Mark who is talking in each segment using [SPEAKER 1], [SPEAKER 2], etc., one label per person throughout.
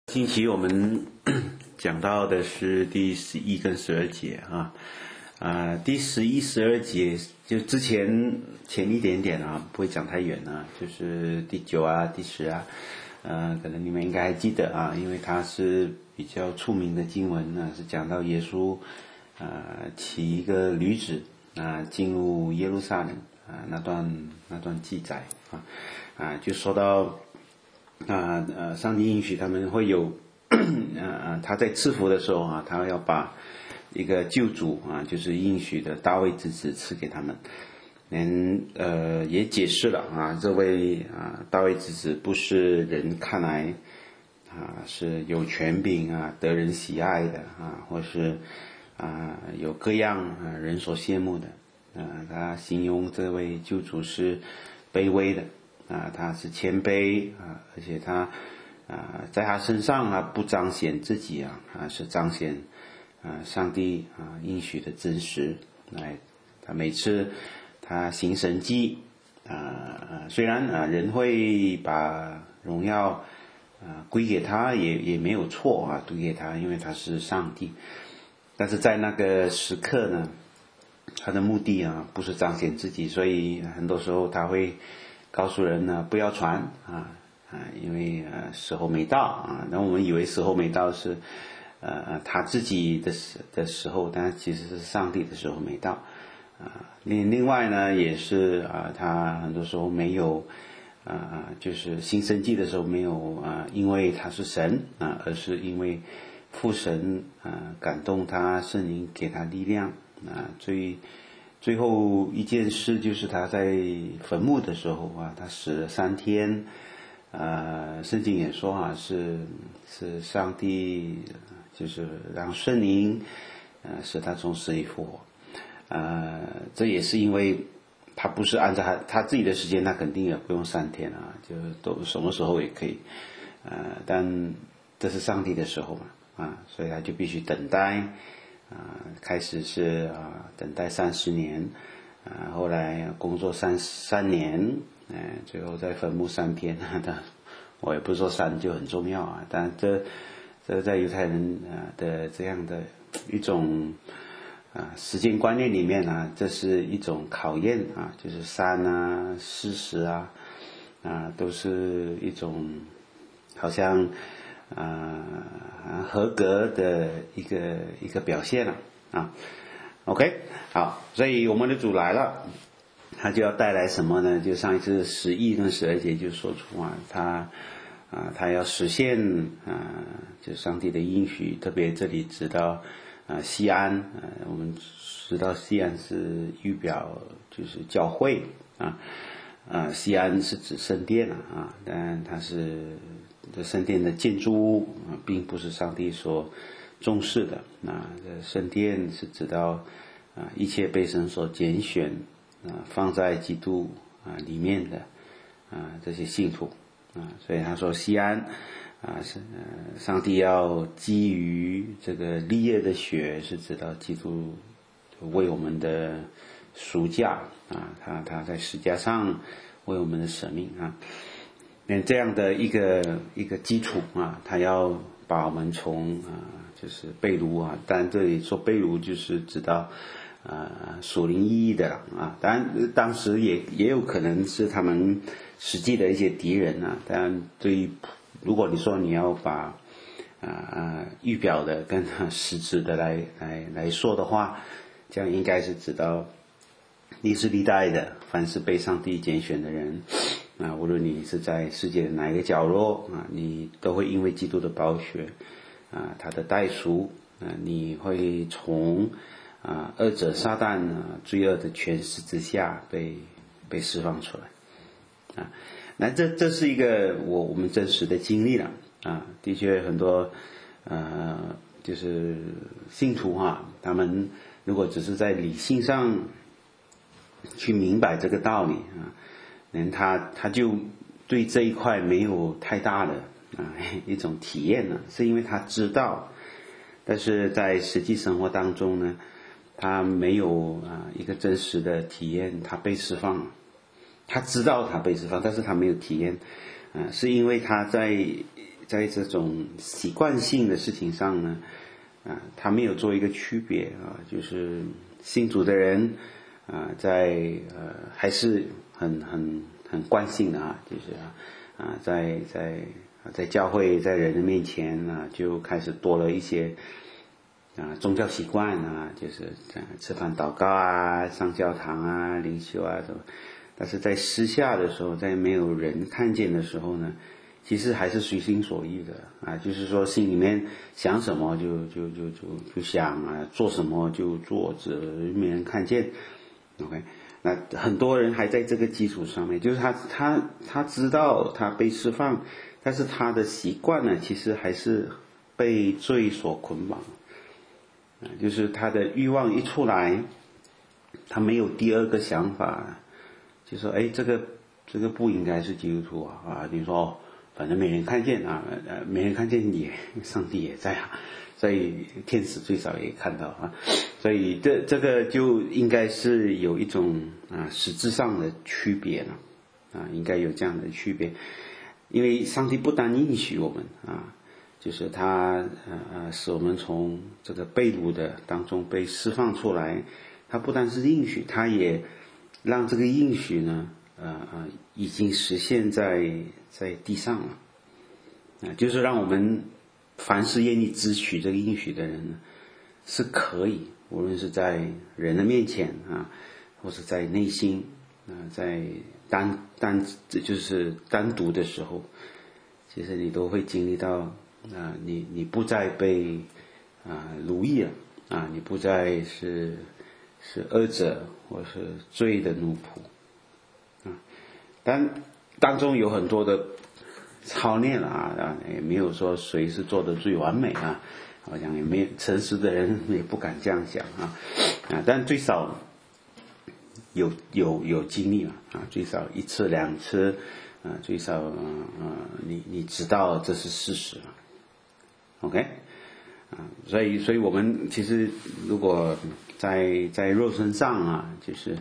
[SPEAKER 1] 近期我们讲到的是第11跟12节第11、12节就前一点点不会讲太远就是第9第10可能你们应该还记得因为它是比较出名的经文是讲到耶稣骑一个驴子进入耶路撒冷那段记载就说到上帝应许他们会有他在赐福的时候他要把一个救主就是应许的大卫之子赐给他们。也解释了这位大卫之子不是人看来是有权柄得人喜爱的或是有各样人所羡慕的他形容这位救主是卑微的他是谦卑而且他在他身上不彰显自己是彰显上帝应许的真实。他每次他行神迹虽然人会把荣耀归给他也没有错归给他，因为他是上帝，但是在那个时刻呢，他的目的不是彰显自己，所以很多时候他会告诉人呢不要传因为时候没到那我们以为时候没到是他自己的时候，但其实是上帝的时候没到另外呢也是他很多时候没有就是行神迹的时候没有因为他是神而是因为父神感动他，圣灵给他力量最后一件事就是他在坟墓的时候他死了3天圣经也说是上帝就是让圣灵使他从死里复活这也是因为他不是按照他自己的时间，他肯定也不用3天就都什么时候也可以但这是上帝的时候嘛所以他就必须等待开始是等待30年后来工作3年最后在坟墓3天我也不是说3就很重要但这在犹太人的这样的一种时间观念里面这是一种考验就是3、40都是一种好像合格的一个表现OK 好，所以我们的主来了，他就要带来什么呢？就上一次11跟12节就说出他要实现就上帝的应许，特别这里指到西安我们知道西安是预表就是教会西安是指圣殿但它是这圣殿的建筑物并不是上帝所重视的这圣殿是指到一切被神所拣选放在基督里面的这些信徒所以他说西安上帝要基于这个立业的血是指到基督为我们的赎价他在十架上为我们的舍命这样的一个基础他要把我们从就是被掳当然这里说被掳就是指到属灵意义的当然当时也有可能是他们实际的一些敌人当然对于如果你说你要把预表的跟实质的来说的话，这样应该是指到历世历代的凡是被上帝拣选的人无论你是在世界的哪一个角落你都会因为基督的宝血他的代赎你会从恶者撒旦罪恶的权势之下被释放出来那这是一个我们真实的经历了的确很多就是信徒他们如果只是在理性上去明白这个道理他就对这一块没有太大的一种体验是因为他知道，但是在实际生活当中呢他没有一个真实的体验他被释放了，他知道他被释放，但是他没有体验是因为他在在这种习惯性的事情上呢，他没有做一个区别就是信主的人在还是很惯性的就是在教会在人的面前就开始多了一些宗教习惯就是吃饭祷告上教堂灵修什么，但是在私下的时候，在没有人看见的时候呢，其实还是随心所欲的就是说心里面想什么就想做什么就做，只没人看见。OK， 那很多人还在这个基础上面，就是他知道他被释放，但是他的习惯呢，其实还是被罪所捆绑。就是他的欲望一出来，他没有第二个想法，就说这个不应该是基督徒你说反正没人看见没人看见上帝也在所以天使最少也看到所以这个就应该是有一种实质上的区别了应该有这样的区别，因为上帝不单应许我们就是他使我们从这个被掳的当中被释放出来，他不单是应许，他也让这个应许呢已经实现在地上了就是让我们凡是愿意支取这个应许的人呢，是可以，无论是在人的面前或是在内心在就是单独的时候，其实你都会经历到你不再被奴役了你不再是恶者或是罪的奴仆但当中有很多的操练也没有说谁是做的最完美好像也没有诚实的人也不敢这样讲但最少有经历了最少一次两次最少你知道这是事实了。OK， 所以我们其实如果在肉身上就是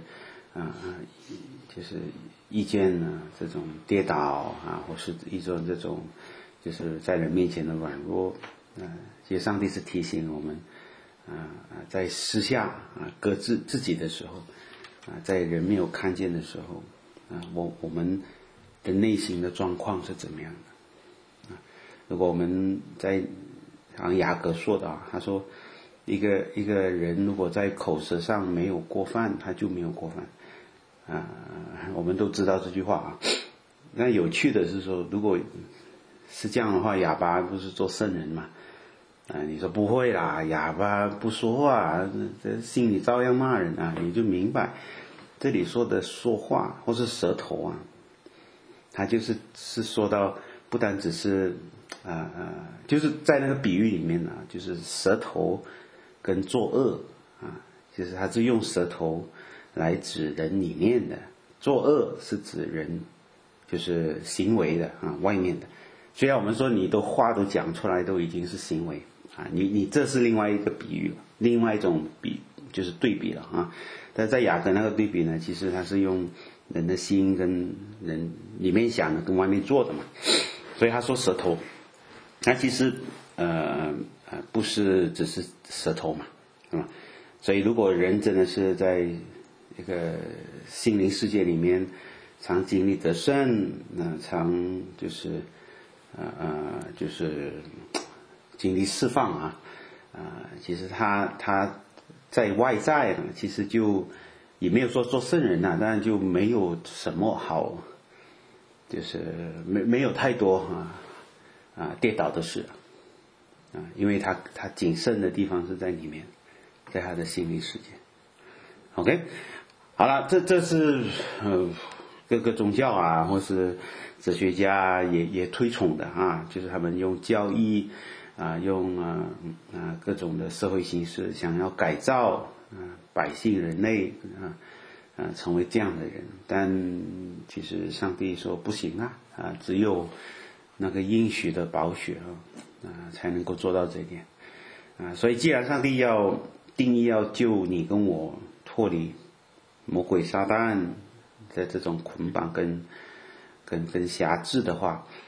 [SPEAKER 1] 遇见这种跌倒或是一种这种就是在人面前的软弱其实上帝是提醒我们在私下搁置自己的时候在人没有看见的时候我们的内心的状况是怎么样的如果我们在像雅各说的他说一个人如果在口舌上没有过犯，他就没有过犯我们都知道这句话那有趣的是说，如果是这样的话，哑巴不是做圣人嘛你说不会啦，哑巴不说话这心里照样骂人你就明白这里说的说话或是舌头他就是说到不单只是就是在那个比喻里面就是舌头跟作恶就是他是用舌头来指人里面的，作恶是指人就是行为的外面的。虽然我们说你的话都讲出来都已经是行为你这是另外一个比喻，另外一种就是对比了但在雅各那个对比呢，其实他是用人的心跟人里面想的跟外面做的嘛，所以他说舌头那其实不是只是舌头嘛所以如果人真的是在一个心灵世界里面常经历得胜常就是经历释放其实他在外在其实就也没有说做圣人当然就没有什么好，就是没有太多跌倒的事因为他谨慎的地方是在里面，在他的心灵世界。 OK， 好了，这是各个宗教或是哲学家也推崇的就是他们用教义用各种的社会形式想要改造百姓人类成为这样的人，但其实上帝说不行只有那个应许的宝血才能够做到这一点所以既然上帝要定义要救你跟我脱离魔鬼撒旦的这种捆绑跟辖制的话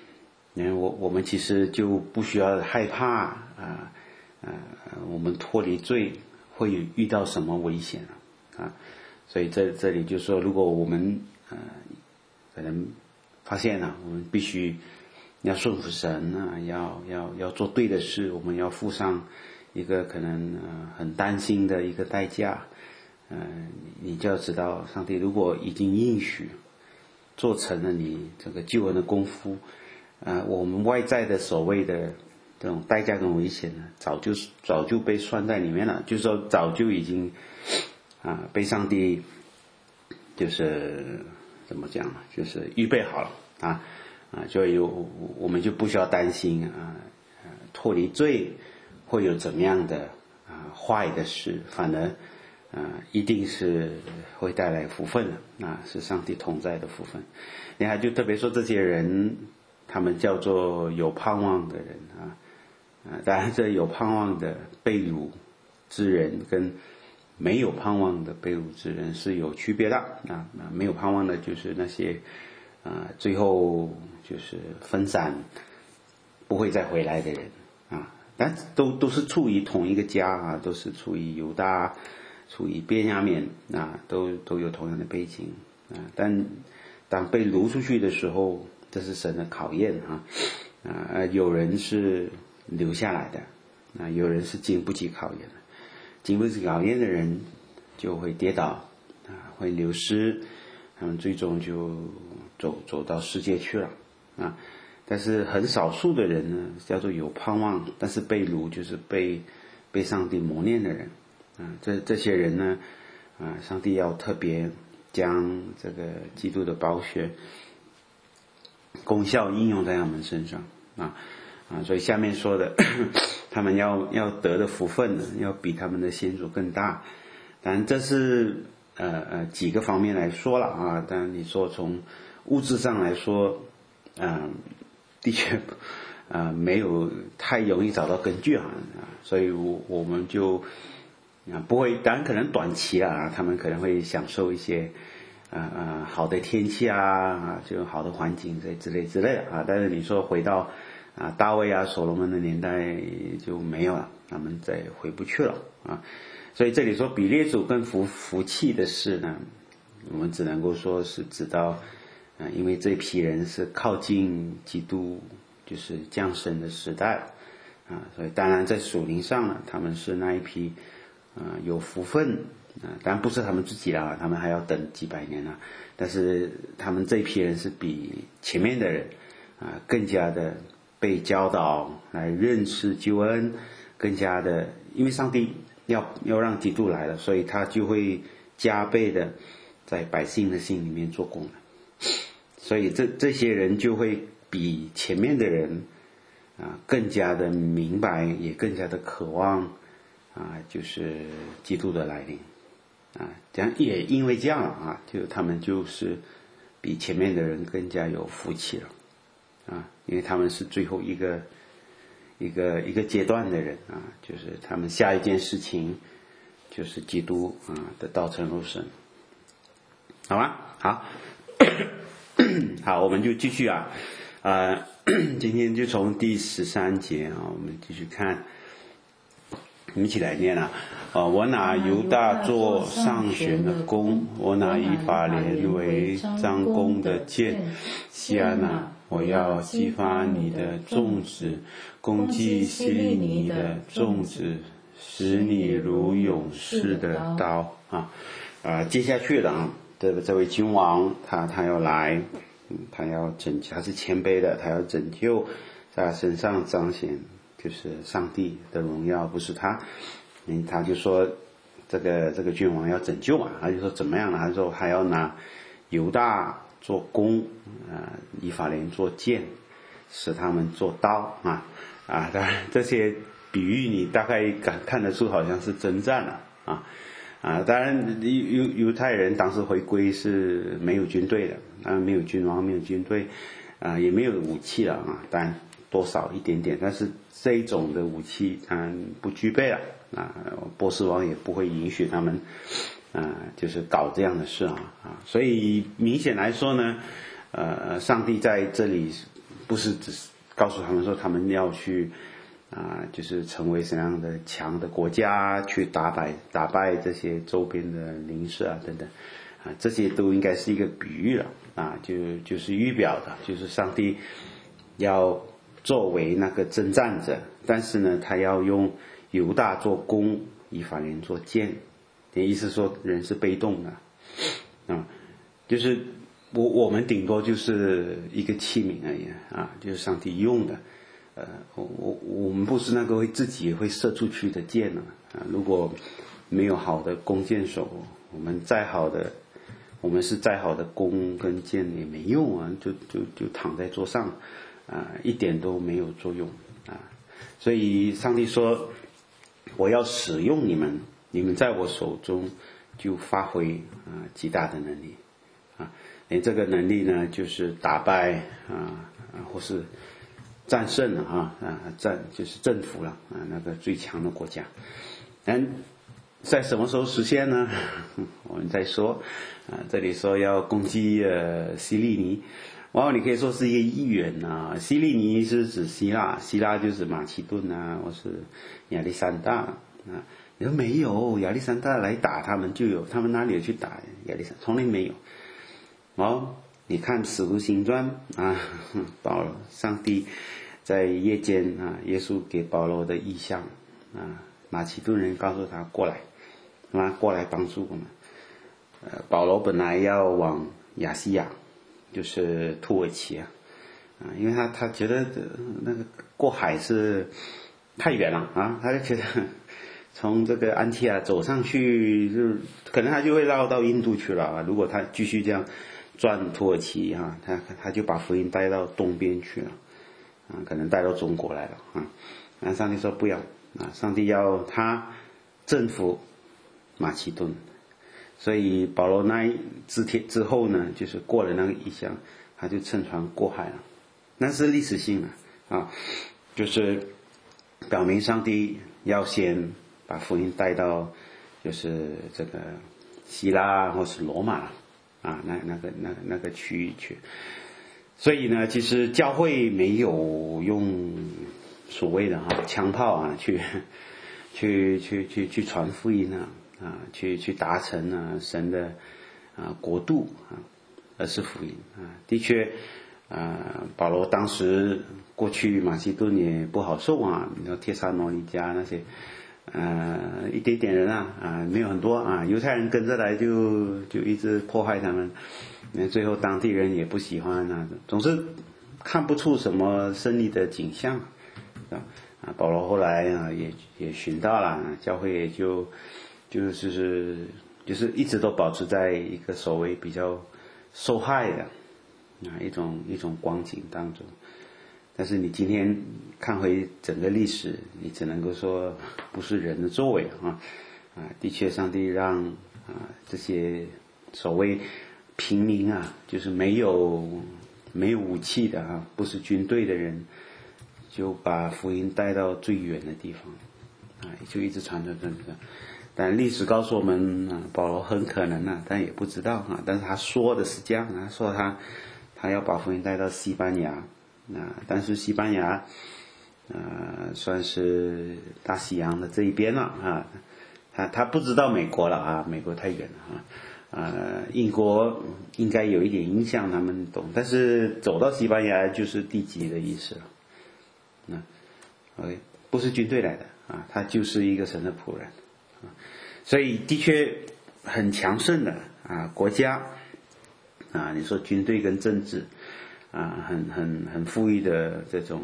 [SPEAKER 1] 我们其实就不需要害怕我们脱离罪会遇到什么危险所以这里就说，如果我们可能发现了我们必须要顺服神要做对的事，我们要付上一个可能很担心的一个代价，你就要知道上帝如果已经应许做成了你这个救恩的功夫，我们外在的所谓的这种代价跟危险呢，早就被算在里面了，就是说早就已经被上帝就是怎么讲，就是预备好了就我们就不需要担心脱离罪会有怎么样的坏的事，反而一定是会带来福分的是上帝同在的福分。你看，就特别说这些人，他们叫做有盼望的人当然这有盼望的被掳之人跟没有盼望的被掳之人是有区别的没有盼望的就是那些最后就是分散不会再回来的人但都是处于同一个家都是处于犹大处于便雅悯都有同样的背景但当被掳出去的时候，这是神的考验有人是留下来的有人是经不起考验的，经不起考验的人就会跌倒会流失，他们最终就走到世界去了但是很少数的人呢，叫做有盼望，但是被掳就是被上帝磨练的人这些人呢上帝要特别将这个基督的宝血功效应用在他们身上所以下面说的他们要得的福分呢，要比他们的先祖更大。当然这是几个方面来说了当然你说从物质上来说的确没有太容易找到根据所以我们就不会，当然可能短期他们可能会享受一些好的天气就好的环境之类的但是你说回到大卫所罗门的年代就没有了，他们再回不去了所以这里说比列祖更福气的事呢，我们只能够说是知道因为这批人是靠近基督就是降生的时代所以当然在属灵上呢，他们是那一批有福分当然不是他们自己啦，他们还要等几百年但是他们这一批人是比前面的人更加的被教导来认识救恩，更加的因为上帝要让基督来了，所以他就会加倍的在百姓的心里面做工所以这些人就会比前面的人更加的明白，也更加的渴望就是基督的来临这样也因为这样就他们就是比前面的人更加有福气了因为他们是最后一个阶段的人就是他们下一件事情就是基督的道成肉身，好吗？好好，我们就继续今天就从第13节我们继续看，我们一起来念我拿犹大做上弦的弓，我拿以法莲为张弓的箭。西安我要激发你的种子，攻击希利尼的种子，使你如勇士的刀接下去的这位君王他要来他要他是谦卑的，他要拯救，在他身上彰显就是上帝的荣耀，不是他他就说这个君王要拯救他就说怎么样呢？他说还要拿犹大做弓以法莲做箭，使他们做刀当然这些比喻你大概看得出好像是征战了当然犹太人当时回归是没有军队的没有君王，没有军队也没有武器了当然多少一点点，但是这一种的武器不具备了波斯王也不会允许他们就是搞这样的事所以明显来说呢上帝在这里不是告诉他们说他们要去就是成为什么样的强的国家，去打败这些周边的邻舍等等这些都应该是一个比喻了就是预表的，就是上帝要作为那个征战者，但是呢他要用犹大做弓，以法莲做箭，意思说人是被动的就是我们顶多就是一个器皿而已就是上帝用的我们不是那个自己会射出去的箭如果没有好的弓箭手，我们是再好的弓跟箭也没用就躺在桌上一点都没有作用所以上帝说我要使用你们在我手中就发挥极大的能力这个能力呢就是打败或是战胜了就是征服了那个最强的国家。在什么时候实现呢？我们再说这里说要攻击希利尼，你可以说是一个议员希利尼是指希腊就是马其顿或是亚历山大你说没有，亚历山大来打他们就有，他们哪里有去打亚历山大？从来没有你看使徒行传上帝在夜间耶稣给保罗的意象马其顿人告诉他过来帮助我们保罗本来要往亚细亚，就是土耳其因为他觉得那个过海是太远了他就觉得从这个安提亚走上去就可能他就会绕到印度去了如果他继续这样转土耳其他就把福音带到东边去了可能带到中国来了上帝说不要上帝要他征服马其顿，所以保罗那之后呢就是过了那个异象，他就乘船过海了，那是历史性的就是表明上帝要先把福音带到就是这个希腊或是罗马那个区域去。所以呢其实教会没有用所谓的枪炮去传福音去达成神的国度而是福音的确保罗当时过去马其顿也不好受你说帖撒罗尼迦那些一点点人没有很多犹太人跟着来就一直迫害他们，最后当地人也不喜欢总是看不出什么胜利的景象保罗后来也寻到了教会也就是一直都保持在一个所谓比较受害的一种光景当中。但是你今天看回整个历史，你只能够说不是人的作为的确上帝让这些所谓平民就是没有武器的不是军队的人，就把福音带到最远的地方就一直传。但历史告诉我们保罗很可能但也不知道但是他说的是这样他说他要把福音带到西班牙但是西班牙算是大西洋的这一边了他不知道美国了美国太远了英国应该有一点影响他们懂，但是走到西班牙就是地级的意思了OK 不是军队来的他就是一个神的仆人所以的确很强盛的国家你说军队跟政治很富裕的这种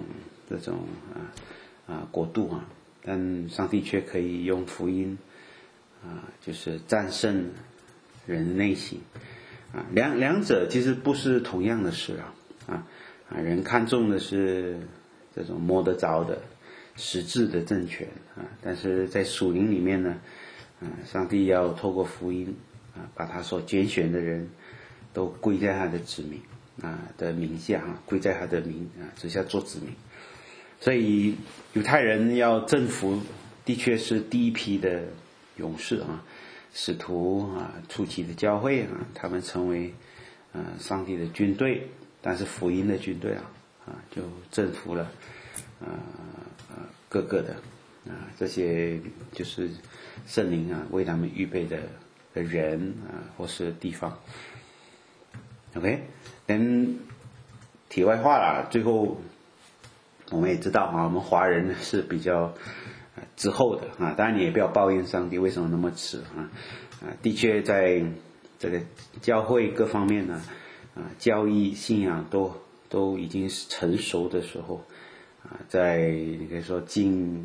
[SPEAKER 1] 国度但上帝却可以用福音就是战胜人的内心两者其实不是同样的事人看重的是这种摸得着的实质的政权但是在属灵里面呢上帝要透过福音把他所拣选的人都归在他的子民的名下归在他的名之下做子民。所以犹太人要征服的确是第一批的勇士使徒初期的教会他们成为上帝的军队，但是福音的军队就征服了各个的这些就是圣灵为他们预备的人或是地方。OK， 题外话啦，最后我们也知道我们华人是比较滞后的当然你也不要抱怨上帝为什么那么迟的确在这个教会各方面呢教义信仰都已经是成熟的时候在你可以说近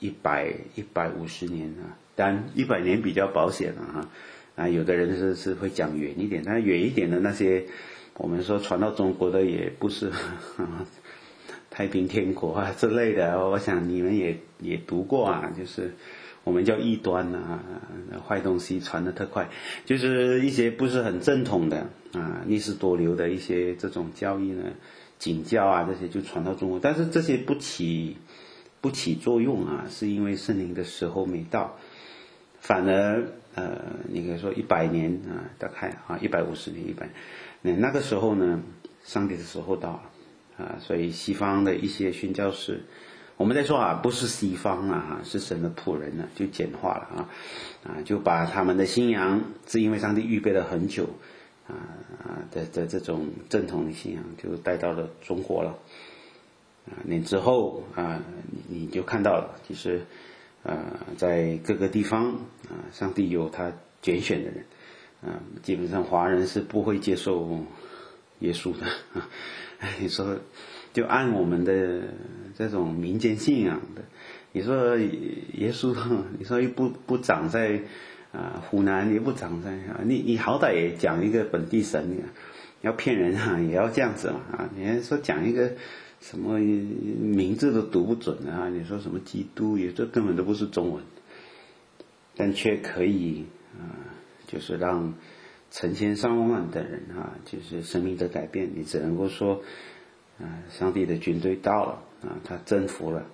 [SPEAKER 1] 150年当然100年比较保险有的人是会讲远一点，但远一点的那些我们说传到中国的也不是太平天国之类的，我想你们也读过就是我们叫异端坏东西传得特快，就是一些不是很正统的逆世多流的一些这种教义呢，景教这些就传到中国，但是这些不起作用是因为圣灵的时候没到，反而你可以说100年大概150年100年那个时候呢，上帝的时候到了所以西方的一些宣教士，我们在说不是西方是神的仆人就简化了就把他们的信仰是因为上帝预备了很久的这种正统的信仰就带到了中国了年之后你就看到了，其实在各个地方上帝有他拣选的人基本上华人是不会接受耶稣的你说就按我们的这种民间信仰的，你说耶稣你说又不长在湖南，也不长在你好歹也讲一个本地神要骗人也要这样子你还说讲一个什么名字都读不准你说什么基督，这根本都不是中文，但却可以就是让成千上万的人就是生命的改变。你只能够说上帝的军队到了他征服了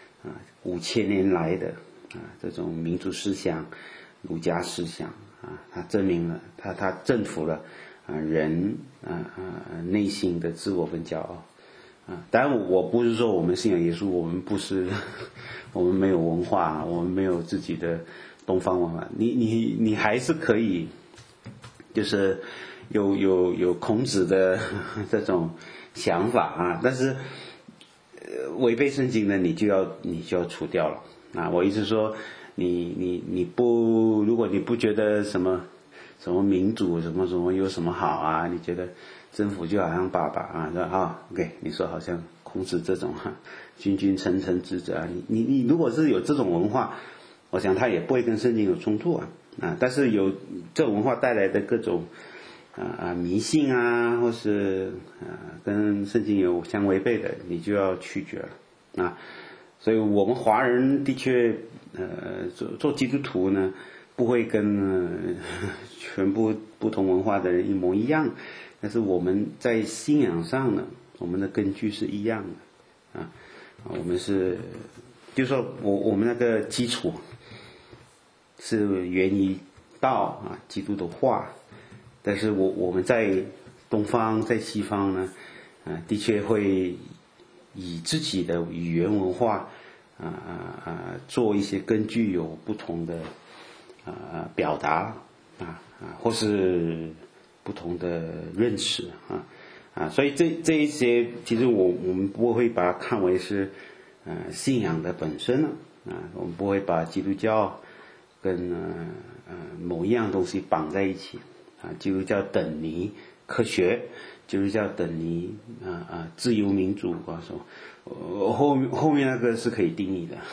[SPEAKER 1] 5000年来的这种民族思想儒家思想他证明了他征服了人内心的自我跟骄傲当然我不是说我们信仰耶稣，我们不是我们没有文化，我们没有自己的东方文化，你还是可以就是有孔子的这种想法但是违背圣经的你就要除掉了我意思说你不，如果你不觉得什么民主什么有什么好你觉得政府就好像爸爸说OK， 你说好像孔子这种君君臣臣之者你如果是有这种文化，我想他也不会跟圣经有冲突但是有这种文化带来的各种迷信或是跟圣经有相违背的，你就要拒绝了所以我们华人的确做基督徒呢，不会跟全部不同文化的人一模一样，但是我们在信仰上呢，我们的根据是一样的我们是就是说我们那个基础是源于道基督的话，但是我们在东方在西方呢的确会以自己的语言文化做一些根据有不同的表达或是不同的认识所以这一些其实我们不会把它看为是信仰的本身我们不会把基督教跟某一样东西绑在一起基督教等于科学，基督教等于自由民主说后面那个是可以定义的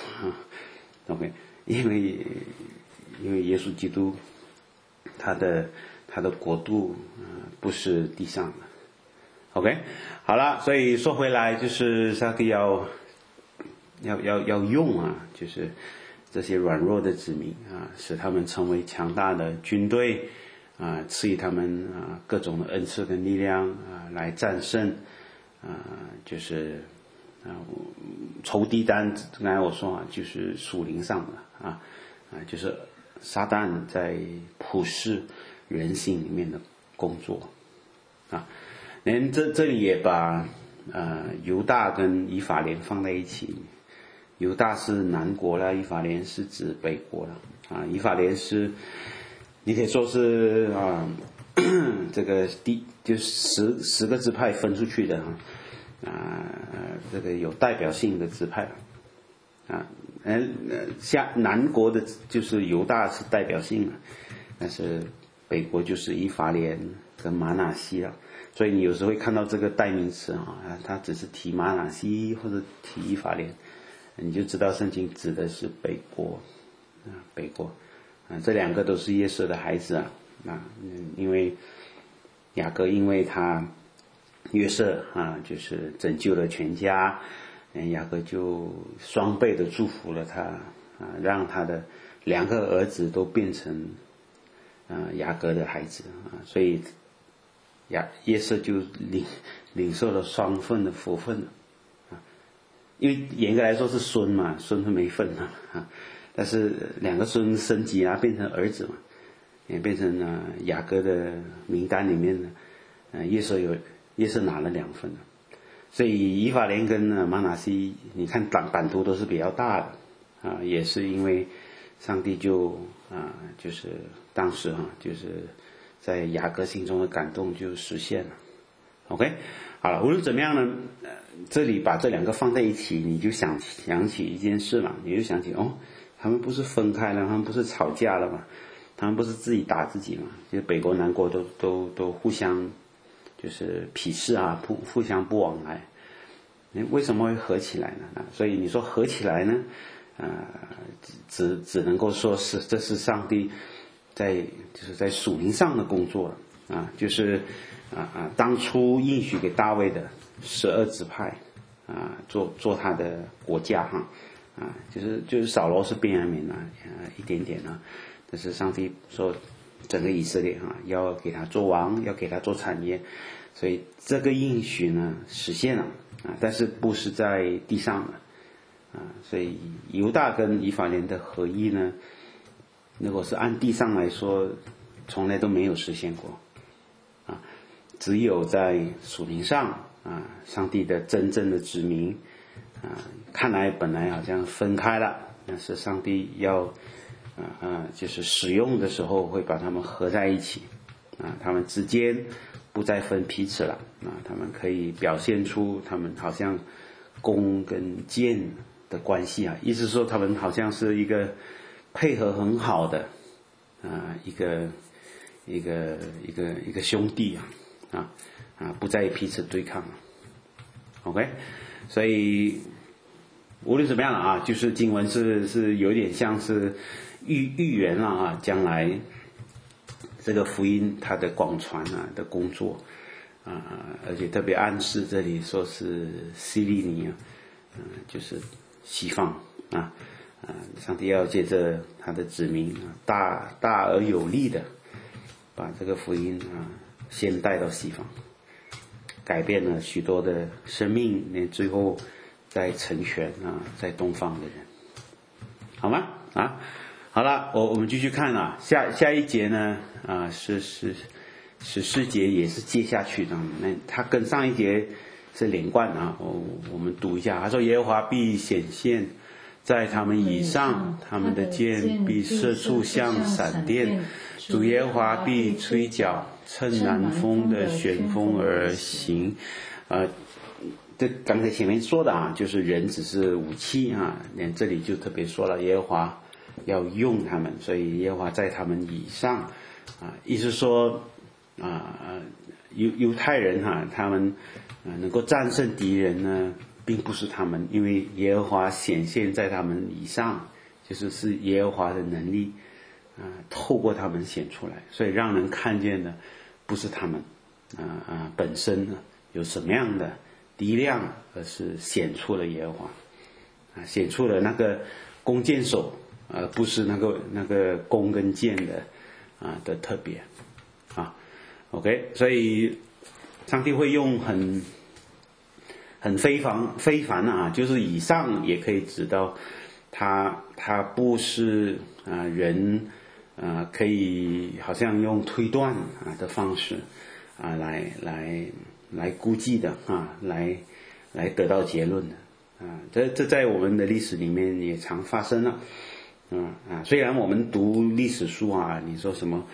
[SPEAKER 1] OK， 因为耶稣基督他的国度不是地上的 OK， 好了，所以说回来就是上帝要用就是这些软弱的子民使他们成为强大的军队赐予他们各种的恩赐跟力量来战胜就是仇敌单刚才我说就是属灵上的就是撒旦在普世人性里面的工作连这里也把犹大跟以法莲放在一起，犹大是南国了，以法莲是指北国了以法莲是你可以说是这个就是十个支派分出去的这个有代表性的支派像南国的就是犹大是代表性的，但是北国就是以法莲跟玛拿西了。所以你有时候会看到这个代名词它只是提玛拿西或者提以法莲，你就知道圣经指的是北国北国这两个都是约瑟的孩子因为雅各因为他约瑟就是拯救了全家，雅各就双倍的祝福了他让他的2个儿子都变成雅各的孩子所以约瑟就领受了双份的福分因为严格来说是孙嘛，孙是没份但是2个孙升级变成儿子嘛，也变成雅各的名单里面呢约瑟拿了2份所以以法莲跟玛拿西你看版图都是比较大的也是因为上帝就是当时就是在雅各心中的感动就实现了 OK 好了，无论怎么样呢这里把这2个放在一起，你就想起一件事嘛，你就想起他们不是分开了，他们不是吵架了嘛，他们不是自己打自己嘛，就是北国南国都互相就是鄙视互相不往来，为什么会合起来呢所以你说合起来呢只能够说是这是上帝就是在属灵上的工作就是当初应许给大卫的12支派做他的国家就是扫罗是便雅悯一点点但是上帝说整个以色列要给他做王，要给他做产业，所以这个应许呢实现了但是不是在地上的所以犹大跟以法莲的合一呢，如果是按地上来说从来都没有实现过只有在属灵上上帝的真正的指明看来本来好像分开了，但是上帝要就是使用的时候会把他们合在一起他们之间不再分彼此了他们可以表现出他们好像弓跟箭的关系意思说他们好像是一个配合很好的一个兄弟不再彼此对抗OK 所以无论怎么样就是经文是有点像是预言了将来这个福音它的广传的工作而且特别暗示这里说是希利尼就是西方上帝要借着他的子民大而有力的把这个福音先带到西方，改变了许多的生命，连最后再成全在东方的人，好吗？好了，我们继续看下一节呢是14节也是接下去的，那它跟上一节是连贯我们读一下，他说耶和华必显现在他们以上，他们的箭必射出像闪电，主耶和华必吹角，趁南风的旋风而行。这刚才前面说的就是人只是武器连这里就特别说了耶和华要用他们，所以耶和华在他们以上意思说犹太人他们能够战胜敌人呢，并不是他们，因为耶和华显现在他们以上，就是耶和华的能力透过他们显出来，所以让人看见的不是他们本身有什么样的力量，而是显出了耶和华显出了那个弓箭手不是那个弓跟箭的特别OK， 所以上帝会用很非凡就是以上也可以指到他不是人可以好像用推断的方式来估计的来得到结论的这在我们的历史里面也常发生了。虽然我们读历史书啊，你说什么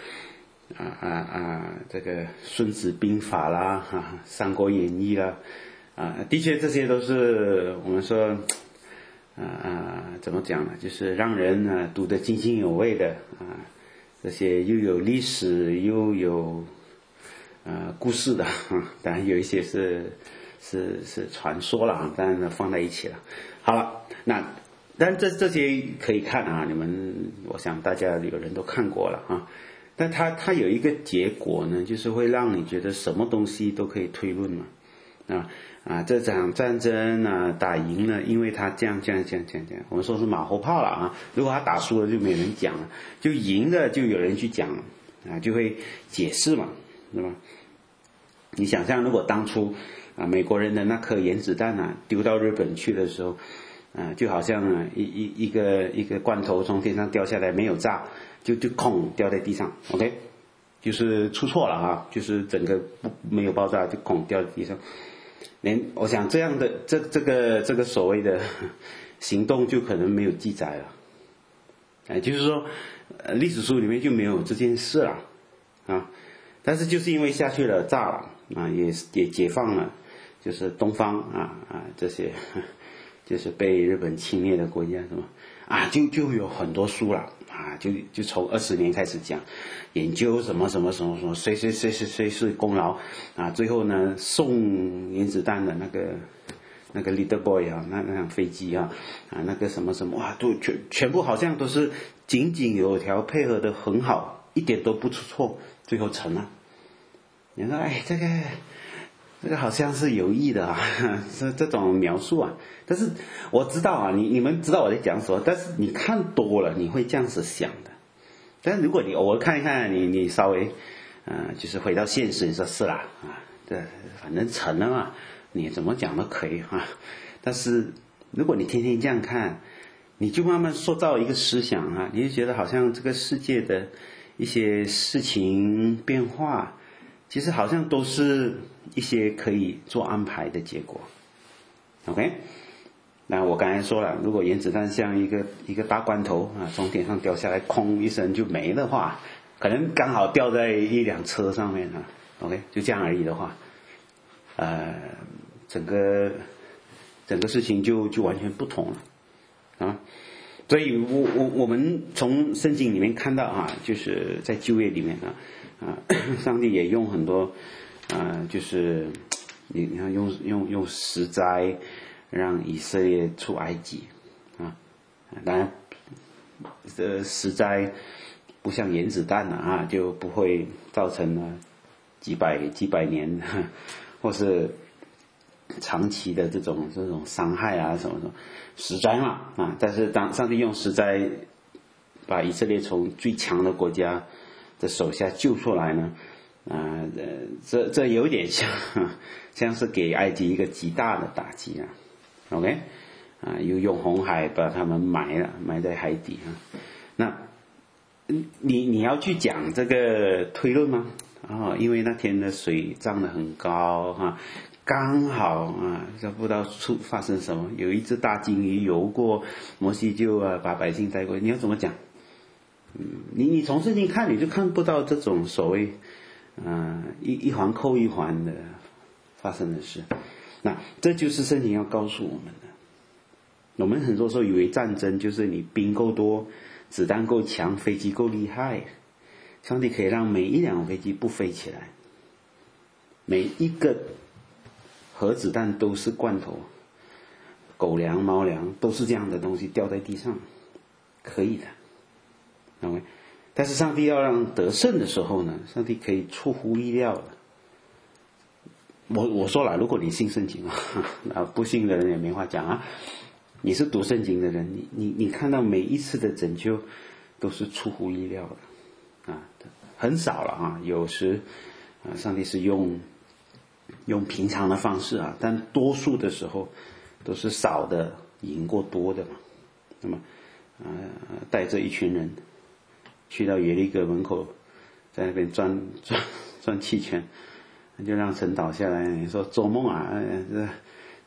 [SPEAKER 1] 这个《孙子兵法》啦，《三国演义》啦，的确这些都是我们说怎么讲呢？就是让人读得津津有味的这些又有历史又有故事的当然有一些是传说了当然放在一起了。好了，但这些可以看你们我想大家有人都看过了但它有一个结果呢，就是会让你觉得什么东西都可以推论嘛。这场战争打赢了，因为他这样，我们说是马后炮了如果他打输了就没人讲了，就赢了就有人去讲就会解释嘛，对吧？你想象如果当初美国人的那颗原子弹丢到日本去的时候就好像一个罐头从天上掉下来没有炸，就空掉在地上 ，OK， 就是出错了就是整个没有爆炸就空掉在地上。我想这样的这个所谓的行动就可能没有记载了，就是说历史书里面就没有这件事了但是就是因为下去了炸了也解放了，就是东方这些就是被日本侵略的国家什么就有很多书了就从20年开始讲研究什么谁是功劳最后呢送原子弹的那个 leader boy 那辆飞机那个什么都全部好像都是井井有条，配合得很好，一点都不出错，最后成了。你说这个好像是有意的这种描述但是我知道你们知道我在讲什么，但是你看多了你会这样子想的。但是如果你偶尔看一看，你稍微就是回到现实，你说是啦对，反正成了嘛，你怎么讲都可以但是如果你天天这样看，你就慢慢塑造一个思想你就觉得好像这个世界的一些事情变化其实好像都是一些可以做安排的结果 OK。 那我刚才说了，如果原子弹像一个大罐头从天上掉下来，空一声就没的话，可能刚好掉在一辆车上面OK， 就这样而已的话整个事情就完全不同了所以我们从圣经里面看到就是在旧约里面上帝也用很多就是你看用十灾让以色列出埃及当然十灾不像原子弹就不会造成几百年或是长期的这种伤害什么十灾嘛但是当上帝用十灾把以色列从最强的国家的手下救出来呢这有点像是给埃及一个极大的打击OK 又用红海把他们埋在海底那你要去讲这个推论吗因为那天的水涨得很高刚好就不知道发生什么，有一只大鲸鱼游过，摩西就把百姓带过去，你要怎么讲你从圣经看你就看不到这种所谓一环扣一环的发生的事。那这就是圣经要告诉我们的。我们很多时候以为战争就是你兵够多，子弹够强，飞机够厉害，上帝可以让每一辆飞机不飞起来，每一个核子弹都是罐头，狗粮猫粮都是这样的东西掉在地上，可以的，OK。但是上帝要让得胜的时候呢，上帝可以出乎意料的。我说了，如果你信圣经不信的人也没话讲你是读圣经的人，你看到每一次的拯救都是出乎意料的很少了有时上帝是用平常的方式但多数的时候都是少的赢过多的嘛。那么带着一群人去到耶利哥门口，在那边转气圈，就让城倒下来。你说做梦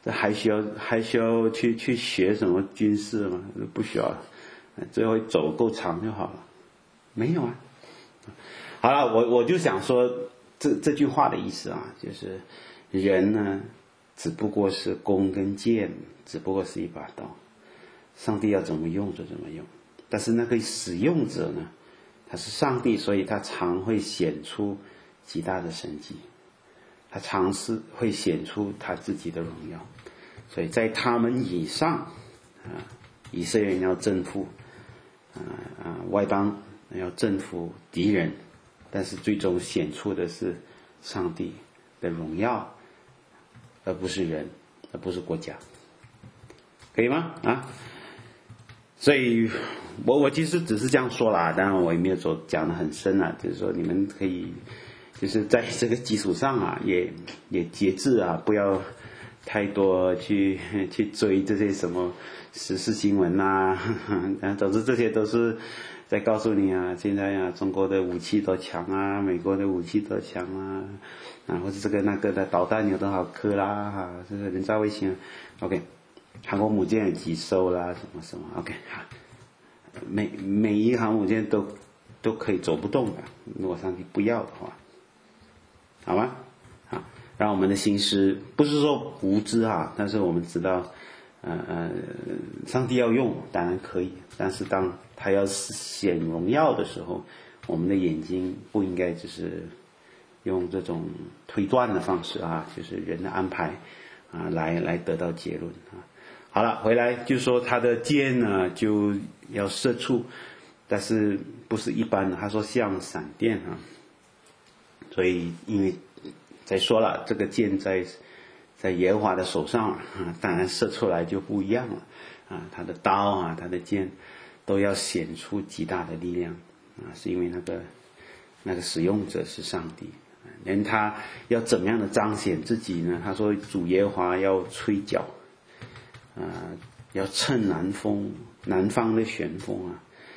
[SPEAKER 1] 这还需要去学什么军事吗？不需要了，最后走够长就好了。没有啊。好了，我就想说这句话的意思啊，就是人呢，只不过是弓跟箭，只不过是一把刀，上帝要怎么用就怎么用。但是那个使用者呢，他是上帝，所以他常会显出极大的神迹，他常是会显出他自己的荣耀。所以在他们以上以色列人要征服外邦要征服敌人，但是最终显出的是上帝的荣耀，而不是人，而不是国家，可以吗？所以我其实只是这样说啦，当然我也没有讲得很深啊，就是说你们可以就是在这个基础上也节制不要太多去追这些什么时事新闻总之这些都是在告诉你现在中国的武器多强美国的武器多强或者这个那个的导弹有多少颗啦这个人造卫星OK， 韩国母舰有几艘啦什么什么 OK 好，每一航母舰都可以走不动的，如果上帝不要的话，好吗？好，让我们的心思不是说无知但是我们知道上帝要用当然可以，但是当他要显荣耀的时候，我们的眼睛不应该只是用这种推断的方式就是人的安排来得到结论好了，回来就说他的箭呢就要射出，但是不是一般的，他说像闪电所以因为再说了，这个箭在耶和华的手上当然射出来就不一样了他的刀他的箭都要显出极大的力量是因为那个使用者是上帝。连他要怎么样的彰显自己呢？他说主耶和华要吹角要乘南方的旋风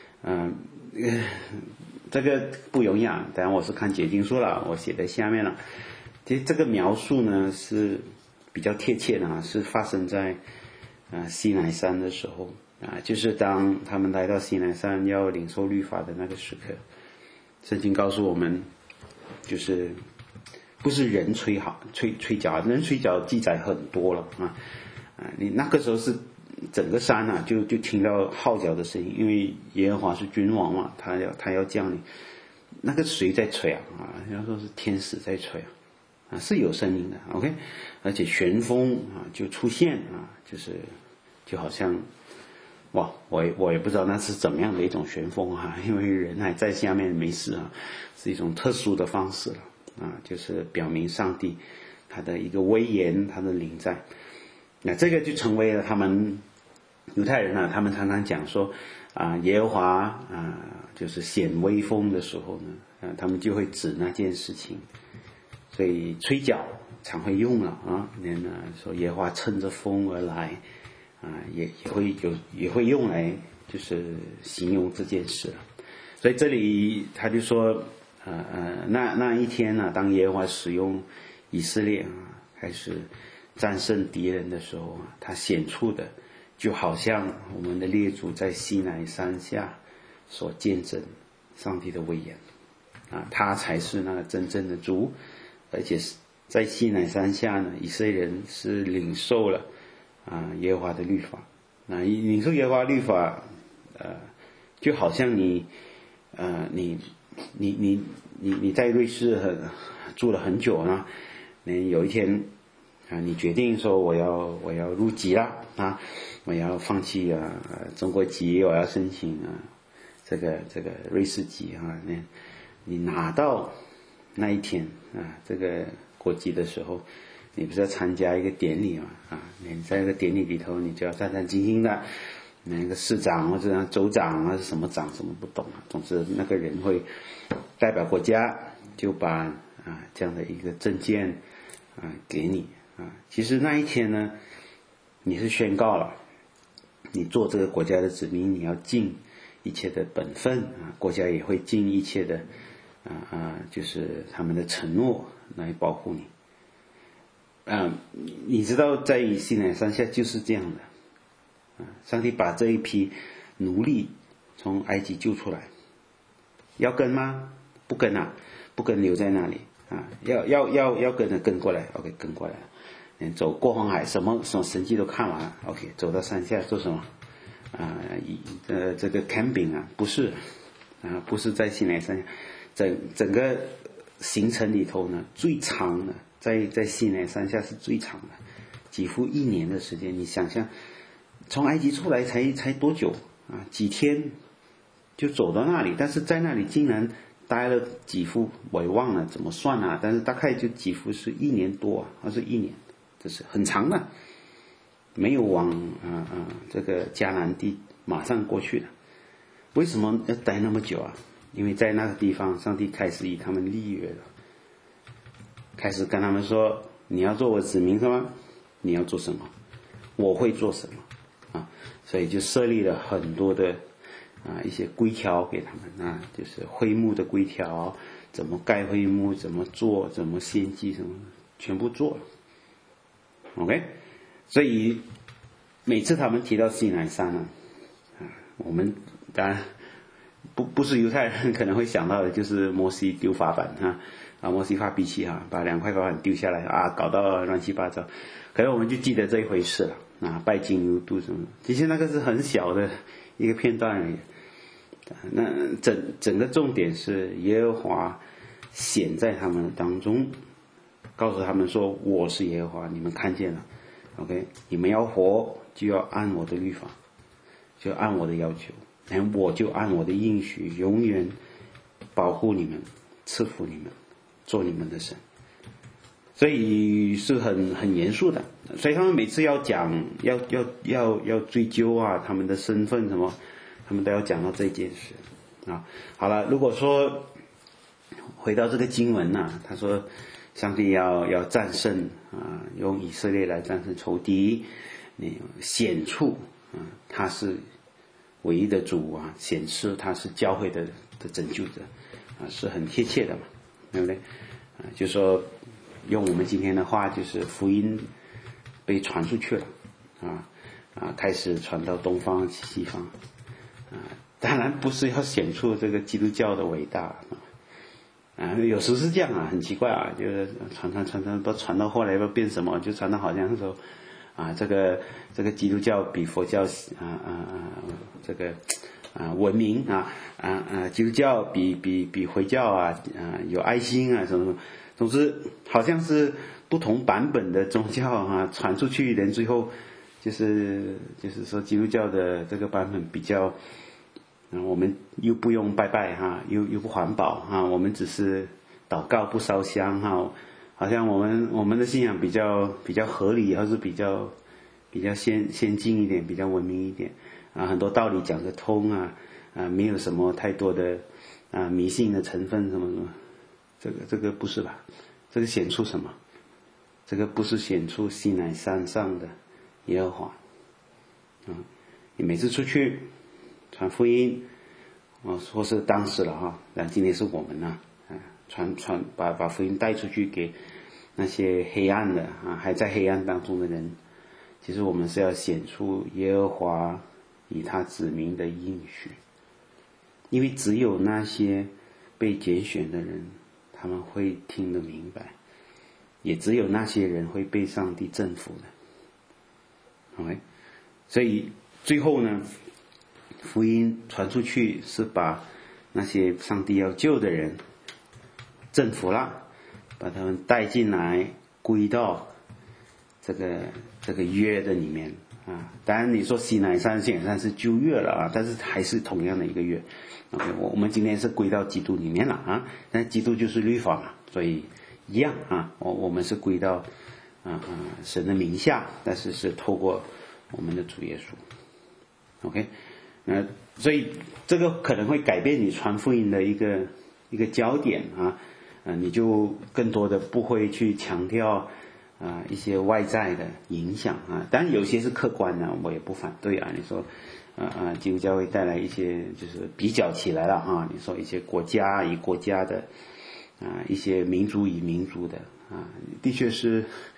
[SPEAKER 1] 这个不容易当然我是看解经书了，我写在下面了。其实这个描述呢是比较贴切的是发生在西乃山的时候就是当他们来到西乃山要领受律法的那个时刻，圣经告诉我们就是不是人吹角，人吹角记载很多了你那个时候是整个山就听到号角的声音，因为耶和华是君王嘛，他要降临。那个谁在吹要说是天使在吹是有声音的 OK， 而且旋风就出现就好像我也不知道那是怎么样的一种旋风因为人还在下面没事是一种特殊的方式了就是表明上帝他的一个威严，他的临在。那这个就成为了他们犹太人他们常常讲说耶和华就是显威风的时候呢他们就会指那件事情，所以吹角常会用了说耶和华乘着风而来也会用来就是形容这件事了。所以这里他就说那一天当耶和华使用以色列开始战胜敌人的时候他显出的就好像我们的列祖在西乃山下所见证上帝的威严他才是那个真正的主。而且在西乃山下呢，以色列人是领受了耶和华的律法领受耶和华律法就好像你在瑞士住了很久你有一天你决定说我要入籍了我要放弃中国籍，我要申请这个瑞士籍你拿到那一天这个国籍的时候，你不是要参加一个典礼嘛你在这个典礼里头你就要战战兢兢的，那个市长或者州长是什么长什么不懂总之那个人会代表国家就把这样的一个证件给你其实那一天呢你是宣告了你做这个国家的子民，你要尽一切的本分国家也会尽一切的就是他们的承诺来保护你。 你知道在西乃山下就是这样的，上帝把这一批奴隶从埃及救出来，要跟吗？不跟啊，不跟留在那里啊，要跟的跟过来 ，OK 跟过来，走过红海，什么神迹都看完了 ，OK 走到山下做什么？这个 camping 啊，不是不是在西乃山下，整个行程里头呢，最长的在西乃山下是最长的，几乎1年的时间。你想象，从埃及出来才多久啊？几天就走到那里，但是在那里竟然待了几乎我也忘了怎么算啊，但是大概就几乎是1年多还是1年，这是很长的，没有往这个迦南地马上过去的。为什么要待那么久啊？因为在那个地方，上帝开始与他们立约了，开始跟他们说：你要做我子民是吗？你要做什么？我会做什么啊？所以就设立了很多的一些规条给他们啊，就是会幕的规条，怎么盖会幕，怎么做，怎么献祭，什么全部做了。OK， 所以每次他们提到西乃山呢，我们当然不是犹太人可能会想到的，就是摩西丢法版摩西发脾气把2块法版丢下来搞到乱七八糟。可是我们就记得这一回事了拜金牛犊什么，其实那个是很小的一个片段而已。那整个重点是耶和华显在他们当中，告诉他们说：我是耶和华，你们看见了 ，OK， 你们要活就要按我的律法，就按我的要求，然后我就按我的应许，永远保护你们，赐福你们，做你们的神。所以是很严肃的，所以他们每次要讲要追究他们的身份什么，他们都要讲到这件事好了，如果说回到这个经文他说上帝要战胜用以色列来战胜仇敌，显出他是唯一的主显示他是教会的拯救者是很贴切的嘛，对不对就说用我们今天的话，就是福音被传出去了开始传到东方西方当然不是要显出这个基督教的伟大有时是这样很奇怪就是传不传到后来不变什么，就传到好像说这个基督教比佛教这个文明基督教比回教有爱心什么什么，总之好像是不同版本的宗教传出去，人最后就是说基督教的这个版本比较我们又不用拜拜又不环保我们只是祷告不烧香好像我们的信仰比较合理，还是比较先进一点，比较文明一点很多道理讲得通没有什么太多的迷信的成分什么什么，这个不是吧？这个显出什么？这个不是显出西乃山上的耶和华你每次出去传福音或是当时了但今天是我们把福音带出去给那些黑暗的还在黑暗当中的人，其实我们是要显出耶和华与他子民的应许，因为只有那些被拣选的人他们会听得明白，也只有那些人会被上帝征服的OK， 所以最后呢，福音传出去是把那些上帝要救的人征服了，把他们带进来归到这个约的里面当然你说西乃山是旧约了但是还是同样的一个约OK， 我们今天是归到基督里面了但基督就是律法嘛，所以一样我们是归到神的名下，但是是透过我们的主耶稣 OK， 所以这个可能会改变你传福音的一个焦点你就更多的不会去强调一些外在的影响当然有些是客观的，我也不反对你说基督教会带来一些就是比较起来了你说一些国家与国家的一些民族与民族的的确是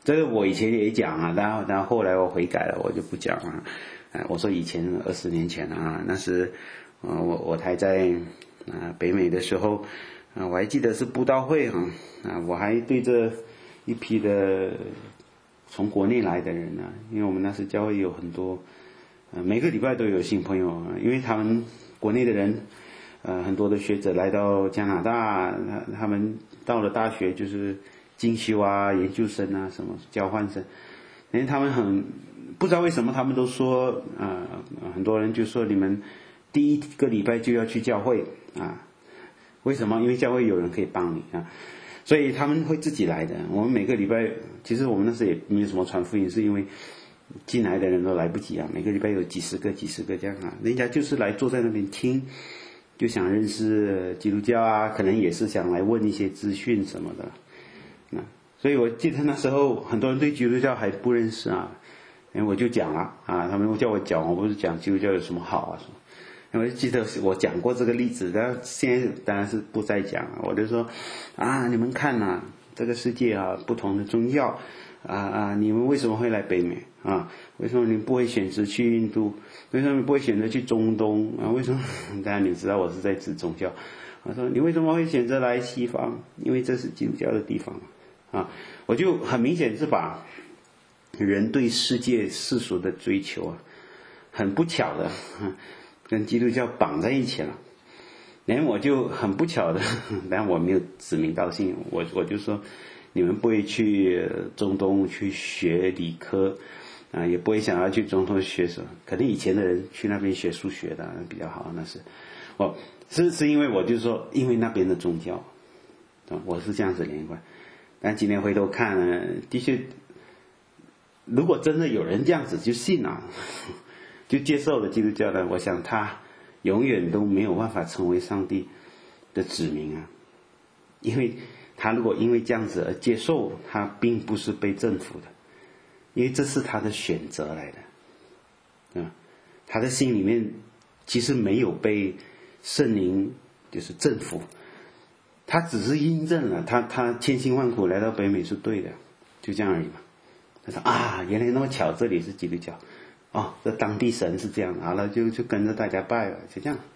[SPEAKER 1] 这个我以前也讲啊，然后后来我悔改了，我就不讲了。我说以前20年前啊，那时我还在北美的时候我还记得是布道会我还对着一批的从国内来的人因为我们那时教会有很多每个礼拜都有新朋友因为他们国内的人很多的学者来到加拿大，他们到了大学就是进修研究生什么交换生，因为他们不知道为什么他们都说很多人就说你们第一个礼拜就要去教会为什么？因为教会有人可以帮你所以他们会自己来的。我们每个礼拜，其实我们那时也没有什么传福音，是因为进来的人都来不及每个礼拜有几十个这样人家就是来坐在那边听，就想认识基督教可能也是想来问一些资讯什么的所以我记得那时候很多人对基督教还不认识我就讲了他们叫我讲，我不是讲基督教有什么好什么。我就记得我讲过这个例子，但现在当然是不再讲了。我就说你们看这个世界不同的宗教你们为什么会来北美为什么你们不会选择去印度？为什么你不会选择去中东为什么？当然你知道我是在指宗教。我说你为什么会选择来西方？因为这是基督教的地方我就很明显是把人对世界世俗的追求很不巧的跟基督教绑在一起了。连我就很不巧的，但我没有指名道姓，我就说你们不会去中东去学理科也不会想要去中东学什么，可能以前的人去那边学数学的比较好，那是因为我就说因为那边的宗教我是这样子连贯。但今天回头看的确如果真的有人这样子就信就接受了基督教的，我想他永远都没有办法成为上帝的子民因为他如果因为这样子而接受，他并不是被征服的，因为这是他的选择来的他的心里面其实没有被圣灵就是征服，他只是印证了他千辛万苦来到北美是对的，就这样而已嘛。他说原来那么巧，这里是基督教这当地神是这样好了，就跟着大家拜了，就这样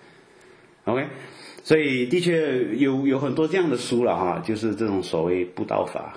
[SPEAKER 1] OK。 所以的确有很多这样的书了就是这种所谓布道法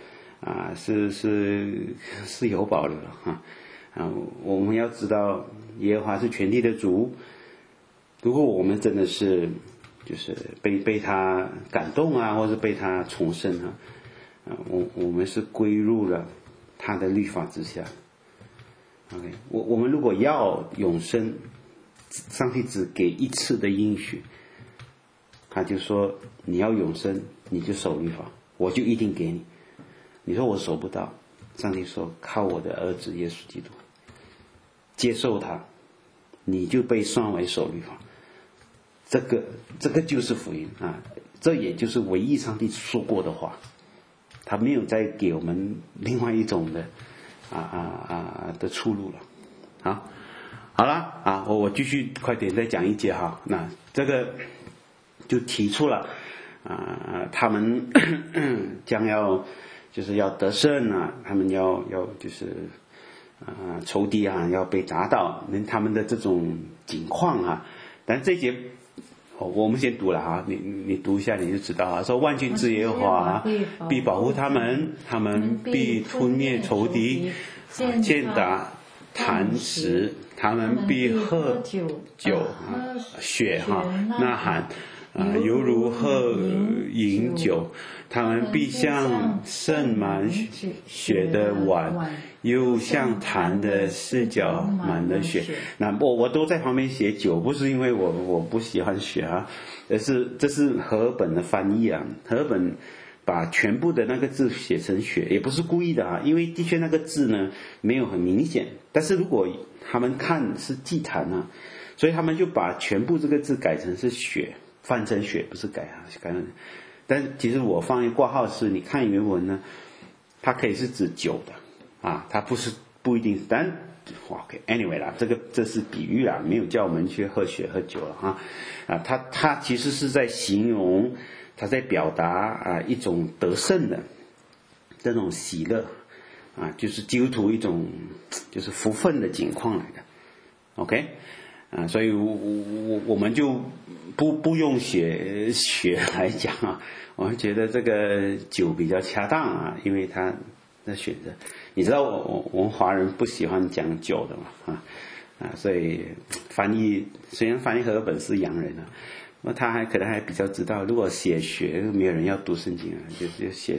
[SPEAKER 1] 是有保留了我们要知道耶和华是全地的主，如果我们真的是就是被他感动或者被他重生我们是归入了他的律法之下。OK， 我们如果要永生，上帝只给一次的应许，他就说你要永生你就守律法，我就一定给你。你说我守不到，上帝说靠我的儿子耶稣基督，接受他，你就被算为守律法。这个就是福音这也就是唯一上帝说过的话，他没有再给我们另外一种的的出路了。好了我继续快点再讲一节那这个就提出了他们将要就是要得胜他们要就是仇敌要被打倒，他们的这种境况但这节我们先读了你读一下你就知道说万军之耶和华必保护他们，他们必吞灭仇敌，践踏磐石，他们必喝酒血呐喊犹如喝饮酒，他们必像盛满血的碗，又像坛的四角满了血。那我都在旁边写酒，不是因为我不喜欢血而是这是和合本的翻译和合本把全部的那个字写成血，也不是故意的因为的确那个字呢没有很明显，但是如果他们看是祭坛所以他们就把全部这个字改成是血，翻成血，不是改但其实我放一挂号是你看原文呢，它可以是指酒的它不一定，但OK anyway 啦，这是比喻啦，没有叫我们去喝血喝酒了它其实是在形容，它在表达一种得胜的这种喜乐啊，就是基督徒一种就是福分的境况来的 ，OK， 啊，所以我们就不用血来讲啊，我们觉得这个酒比较恰当啊，因为它的选择，你知道我们华人不喜欢讲酒的嘛所以虽然翻译和合本是洋人啊，那他可能还比较知道，如果写血，没有人要读圣经啊，就写。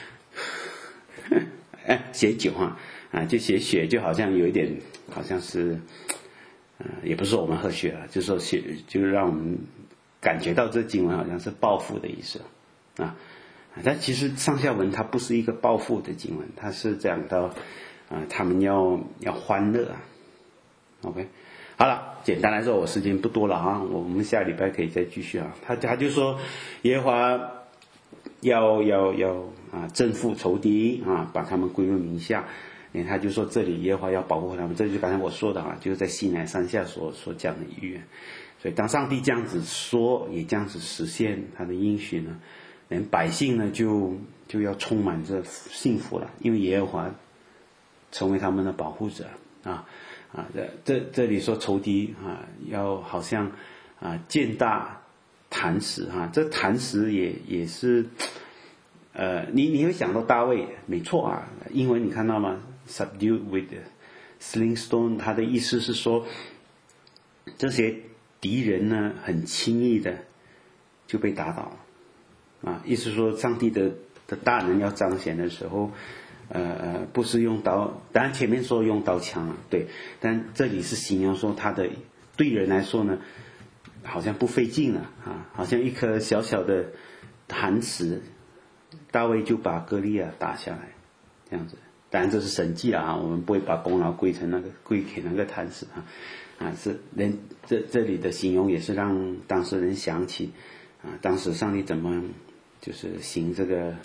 [SPEAKER 1] 写酒就写血，就好像有一点，好像是，也不是我们喝血了，就是说血，就是让我们感觉到这经文好像是报复的意思但其实上下文它不是一个报复的经文，它是讲到他们要欢乐OK， 好了，简单来说，我时间不多了我们下礼拜可以再继续他就说耶和华要征服仇敌把他们归入名下，他就说这里耶和华要保护他们，这就是刚才我说的就是在西乃山下所讲的预言。所以当上帝这样子说，也这样子实现他的应许呢，连百姓呢就要充满着幸福了，因为耶和华成为他们的保护者这里说仇敌要好像践踏磐石这磐石也是你会想到大卫，没错英文你看到吗 ？Subdue with sling stone， 它的意思是说，这些敌人呢很轻易的就被打倒了意思说上帝的大能要彰显的时候，不是用刀，当然前面说用刀枪对，但这里是形容说他的对人来说呢，好像不费劲了好像一颗小小的磐石。大卫就把歌利亚打下来，这样子。当然这是神迹我们不会把功劳归给那个磐石是连这里的形容也是让当事人想起当时上帝怎么就是行这个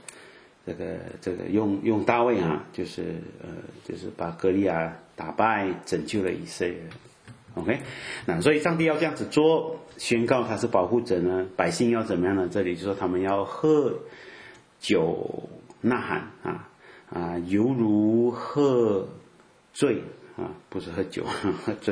[SPEAKER 1] 用大卫就是把歌利亚打败，拯救了以色列人。OK， 那所以上帝要这样子做，宣告他是保护者呢，百姓要怎么样呢？这里就说他们要喝酒呐喊犹如喝醉不是喝酒喝醉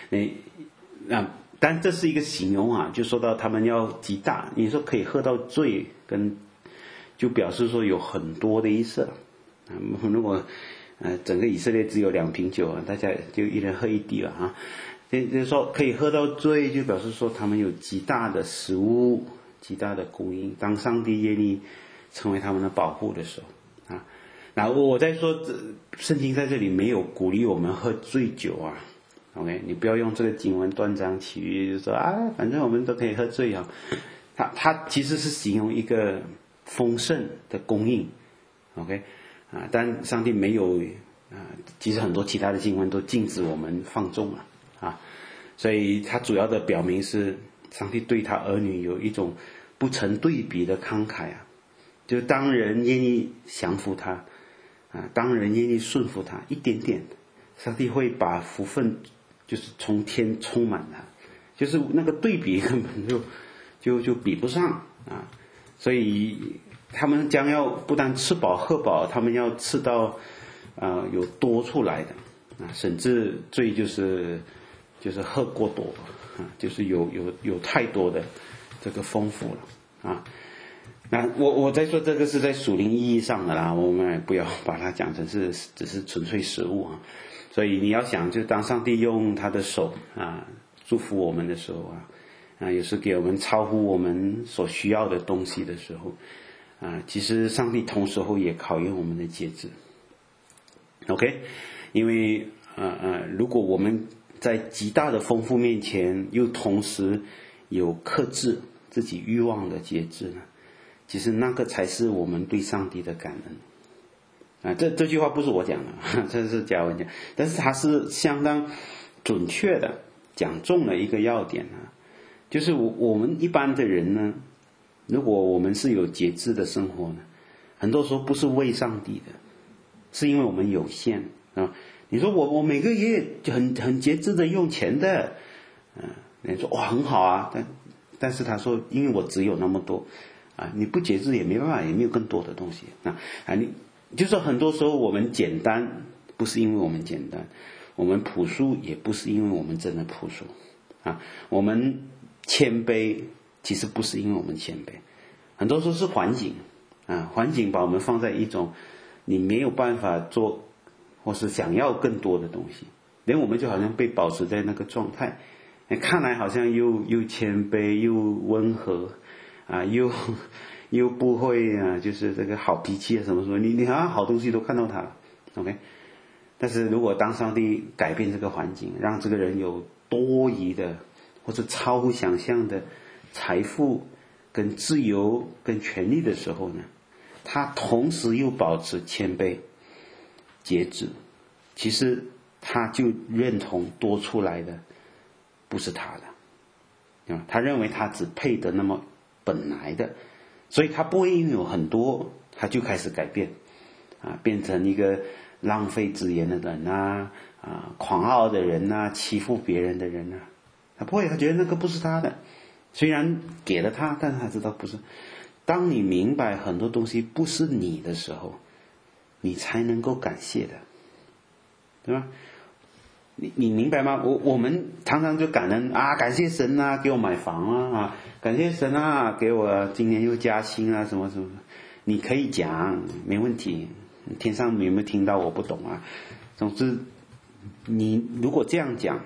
[SPEAKER 1] 但这是一个形容就说到他们要极大，你说可以喝到醉，就表示说有很多的意思了如果整个以色列只有2瓶酒大家就一人喝1滴了就是说可以喝到醉，就表示说他们有极大的食物，极大的供应，当上帝愿意成为他们的保护的时候那我在说圣经在这里没有鼓励我们喝醉酒OK， 你不要用这个经文断章取义，就说反正我们都可以喝醉它其实是形容一个丰盛的供应 OK 但上帝没有其实很多其他的经文都禁止我们放纵了所以它主要的表明是上帝对他儿女有一种不成对比的慷慨就当人愿意降服他当人愿意顺服他一点点，上帝会把福分就是从天充满他，就是那个对比根本就比不上所以他们将要不但吃饱喝饱，他们要吃到有多出来的甚至罪就是喝过多就是有太多的这个丰富了那我在说这个是在属灵意义上的啦，我们也不要把它讲成是只是纯粹食物所以你要想，就当上帝用他的手祝福我们的时候也是给我们超乎我们所需要的东西的时候其实上帝同时候也考验我们的节制 OK， 因为如果我们在极大的丰富面前又同时有克制自己欲望的节制呢，其实那个才是我们对上帝的感恩这句话不是我讲的这是嘉文讲，但是它是相当准确的讲中了一个要点就是我们一般的人呢，如果我们是有节制的生活呢，很多时候不是为上帝的，是因为我们有限你说我每个月很节制的用钱的你说哇很好但是他说因为我只有那么多你不节制也没办法，也没有更多的东西就是说很多时候我们简单，不是因为我们简单，我们朴素也不是因为我们真的朴素啊，我们谦卑其实不是因为我们谦卑，很多时候是环境啊，环境把我们放在一种你没有办法做或是想要更多的东西，连我们就好像被保持在那个状态，看来好像又谦卑又温和啊，又不会啊，就是这个好脾气啊什么什么，你好像好东西都看到它了 ，OK。但是如果当上帝改变这个环境，让这个人有多余的或者超乎想象的财富跟自由跟权利的时候呢，他同时又保持谦卑节制，其实他就认同多出来的不是他的，他认为他只配得那么本来的，所以他不会因为有很多他就开始改变啊，变成一个浪费资源的人啊，狂傲的人啊，欺负别人的人啊，他不会，他觉得那个不是他的，虽然给了他，但是他知道不是。当你明白很多东西不是你的时候，你才能够感谢的，对吧？你明白吗？我们常常就感恩啊，感谢神啊，给我买房啊，感谢神啊，给我今年又加薪啊，什么什么。你可以讲，没问题。天上有没有听到我不懂啊？总之，你如果这样讲，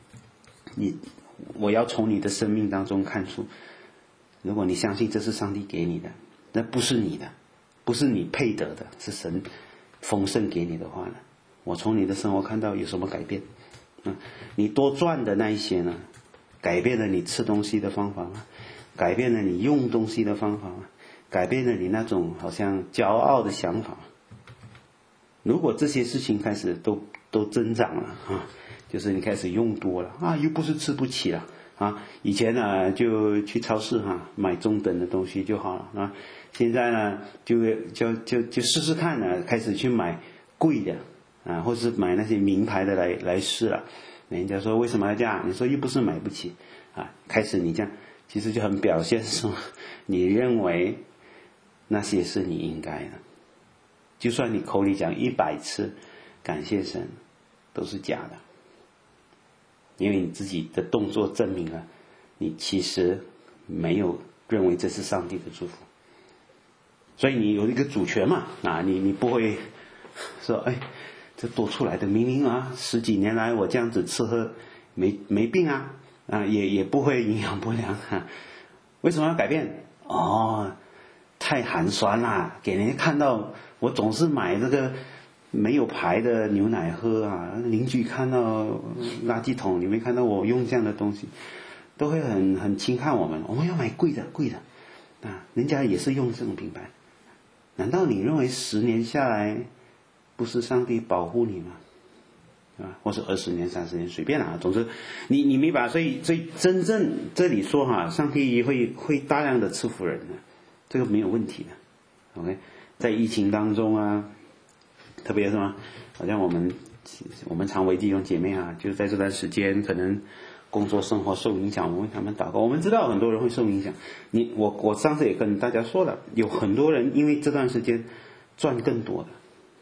[SPEAKER 1] 我要从你的生命当中看出，如果你相信这是上帝给你的，那不是你的，不是你配得的，是神丰盛给你的话呢，我从你的生活看到有什么改变？你多赚的那一些呢，改变了你吃东西的方法吗？改变了你用东西的方法吗？改变了你那种好像骄傲的想法？如果这些事情开始都增长了啊，就是你开始用多了啊，又不是吃不起了啊，以前呢就去超市买中等的东西就好了啊，现在呢就试试看呢，开始去买贵的啊，或是买那些名牌的来试了。人家说为什么要这样？你说又不是买不起啊，开始你这样，其实就很表现说你认为那些是你应该的，就算你口里讲100次感谢神，都是假的，因为你自己的动作证明了你其实没有认为这是上帝的祝福，所以你有一个主权嘛啊，你不会说这多出来的明明10几年来我这样子吃喝没病也不会营养不良为什么要改变？太寒酸啦，给人家看到我总是买这个没有牌的牛奶喝邻居看到垃圾桶里面看到我用这样的东西，都会很轻看我们要买贵的人家也是用这种品牌，难道你认为10年下来不是上帝保护你吗？或是20年30年随便总之你明白，所以真正这里说上帝会大量的赐福人的，这个没有问题的 OK。 在疫情当中特别是好像我们常为弟兄姐妹就在这段时间可能工作生活受影响，我们为他们祷告。我们知道很多人会受影响，我上次也跟大家说了，有很多人因为这段时间赚更多的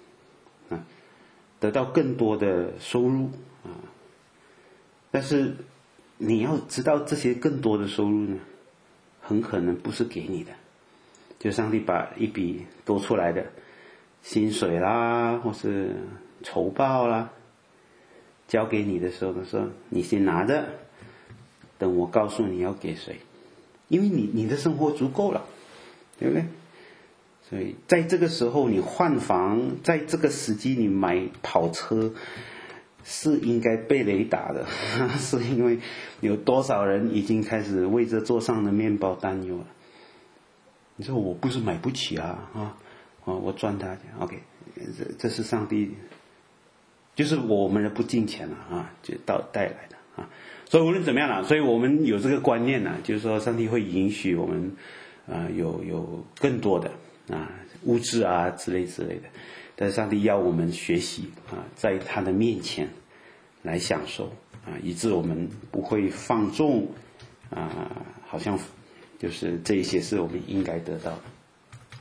[SPEAKER 1] 得到更多的收入但是你要知道这些更多的收入呢，很可能不是给你的，就上帝把一笔多出来的薪水啦，或是酬报啦，交给你的时候呢，说你先拿着，等我告诉你要给谁，因为你的生活足够了，对不对？所以在这个时候你换房，在这个时机你买跑车，是应该被雷打的是因为有多少人已经开始为这桌上的面包担忧了。你说我不是买不起我赚他OK， 这是上帝，就是我们的不敬虔了就带来的所以无论怎么样所以我们有这个观念就是说上帝会允许我们有更多的物质之类的，但是上帝要我们学习在他的面前来享受以致我们不会放纵好像就是这一些是我们应该得到的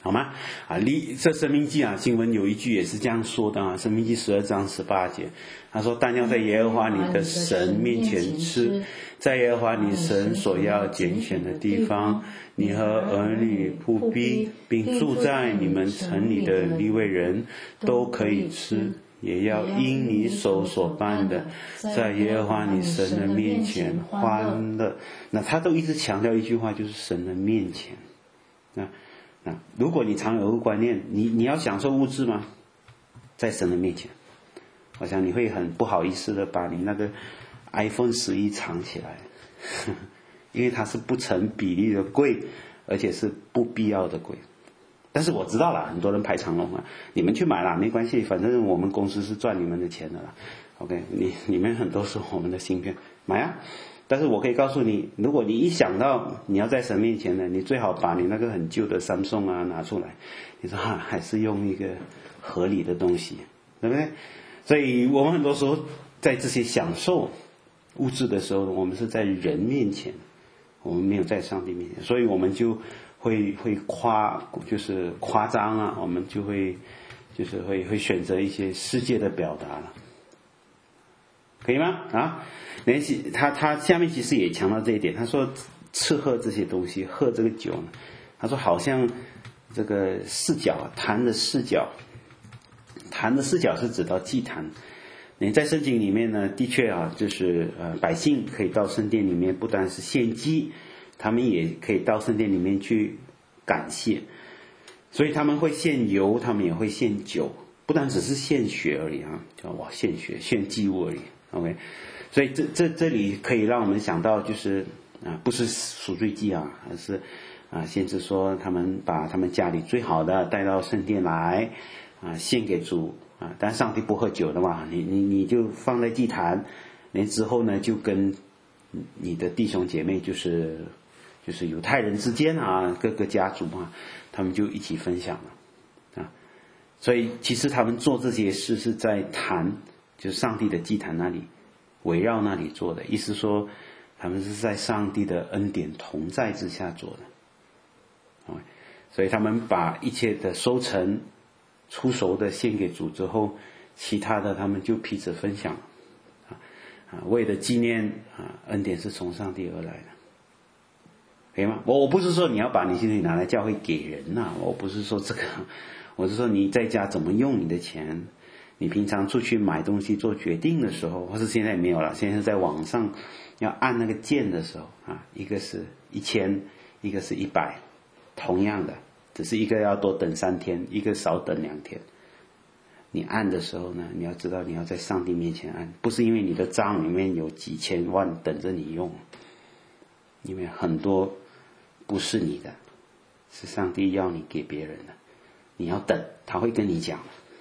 [SPEAKER 1] 好吗？这申命记经文有一句也是这样说的申命记12章18节，他说：“但要在耶和华你的神面前吃，在耶和华你神所要拣选的地方，你和儿女、仆婢，并住在你们城里的利未人都可以吃。也要因你手所办的，在耶和华你神的面前欢乐。”那他都一直强调一句话，就是神的面前。如果你常有个观念，你要享受物质吗？在神的面前，我想你会很不好意思的把你那个 iPhone 11藏起来，因为它是不成比例的贵，而且是不必要的贵。但是我知道了，很多人排长龙你们去买啦，没关系，反正我们公司是赚你们的钱的啦。OK， 你们很多是我们的芯片，买啊。但是我可以告诉你，如果你一想到你要在神面前呢，你最好把你那个很旧的 Samsung 拿出来，你说还是用一个合理的东西，对不对？所以我们很多时候在这些享受物质的时候，我们是在人面前，我们没有在上帝面前，所以我们就会夸张我们就会选择一些世界的表达了，可以吗？他下面其实也强调这一点，他说吃喝这些东西，喝这个酒呢，他说好像这个四角坛的四角是指到祭坛。你在圣经里面呢，的确就是百姓可以到圣殿里面，不单是献祭，他们也可以到圣殿里面去感谢，所以他们会献油，他们也会献酒，不单只是献血而已献血献祭物而已。OK， 所以这里可以让我们想到，就是不是赎罪祭而是先知说他们把他们家里最好的带到圣殿来献给主但上帝不喝酒的嘛，你就放在祭坛，之后呢就跟你的弟兄姐妹就是犹太人之间各个家族他们就一起分享了所以其实他们做这些事是在坛，就是上帝的祭坛那里，围绕那里做的，意思说他们是在上帝的恩典同在之下做的所以他们把一切的收成出熟的献给主之后，其他的他们就彼此分享为了纪念恩典是从上帝而来的，可以吗？我不是说你要把你薪水拿来教会给人我不是说这个，我是说你在家怎么用你的钱，你平常出去买东西做决定的时候，或是现在没有了，现在是在网上要按那个键的时候一个是1000，一个是100，同样的，只是一个要多等3天，一个少等2天。你按的时候呢，你要知道你要在上帝面前按，不是因为你的账里面有几千万等着你用，因为很多不是你的，是上帝要你给别人的，你要等，他会跟你讲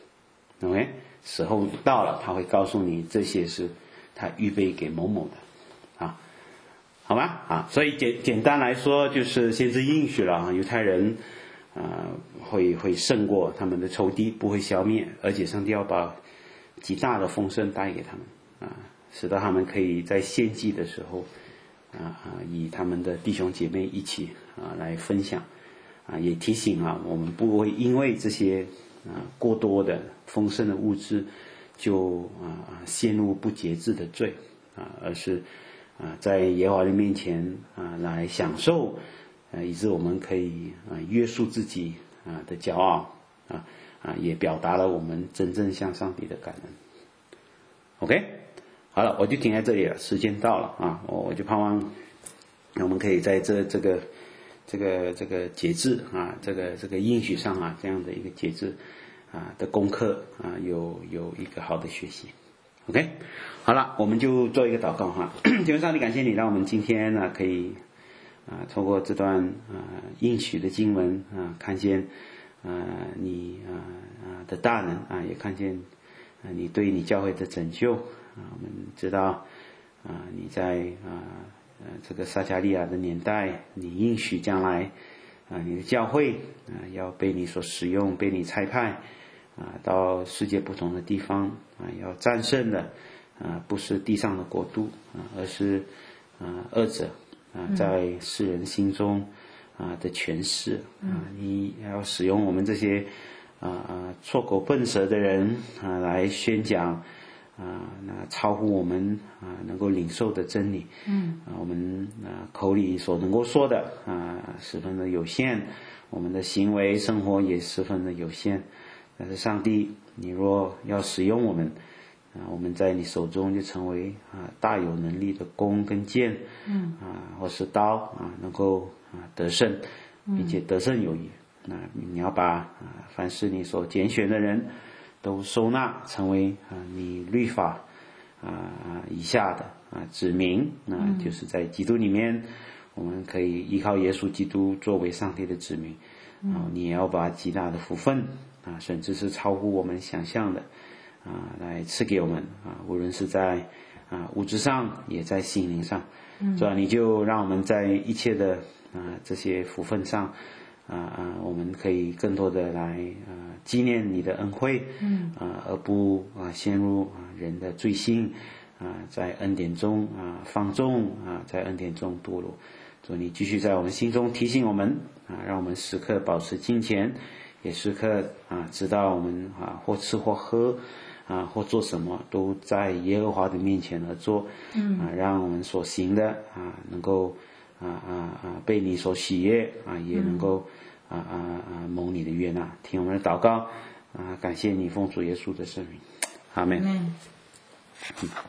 [SPEAKER 1] OK， 时候到了他会告诉你这些是他预备给某某的好吗所以简单来说，就是先知应许了犹太人会胜过他们的仇敌，不会消灭，而且上帝要把极大的丰盛带给他们使得他们可以在献祭的时候以他们的弟兄姐妹一起来分享也提醒我们不会因为这些过多的丰盛的物质就陷入不节制的罪而是在耶和华的面前来享受以致我们可以约束自己的骄傲也表达了我们真正向上帝的感恩。 OK， 好了，我就停在这里了，时间到了我就盼望我们可以在这个节制这个应许上这样的一个节制的功课有一个好的学习。 OK， 好了，我们就做一个祷告天父上帝，感谢你让我们今天可以透过这段应许的经文看见你的大能也看见你对你教会的拯救我们知道你在这个撒迦利亚的年代，你应许将来你的教会要被你所使用，被你差派到世界不同的地方要战胜的不是地上的国度而是恶者在世人心中的权势你要使用我们这些错口笨舌的人来宣讲那超乎我们能够领受的真理我们口里所能够说的十分的有限，我们的行为生活也十分的有限，但是上帝你若要使用我们我们在你手中就成为大有能力的弓跟箭或是刀能够得胜并且得胜有余你要把凡是你所拣选的人都收纳成为你律法以下的子民就是在基督里面我们可以依靠耶稣基督作为上帝的子民你也要把极大的福分甚至是超乎我们想象的来赐给我们无论是在物质上也在心灵上所以你就让我们在一切的这些福分上我们可以更多的来纪念你的恩惠而不陷入人的罪性在恩典中放纵在恩典中堕落，所以你继续在我们心中提醒我们让我们时刻保持敬虔，也时刻知道我们或吃或喝或做什么都在耶和华的面前而做让我们所行的能够被你所喜悦也能够蒙你的悦纳，听我们的祷告感谢你奉主耶稣的圣名，阿们。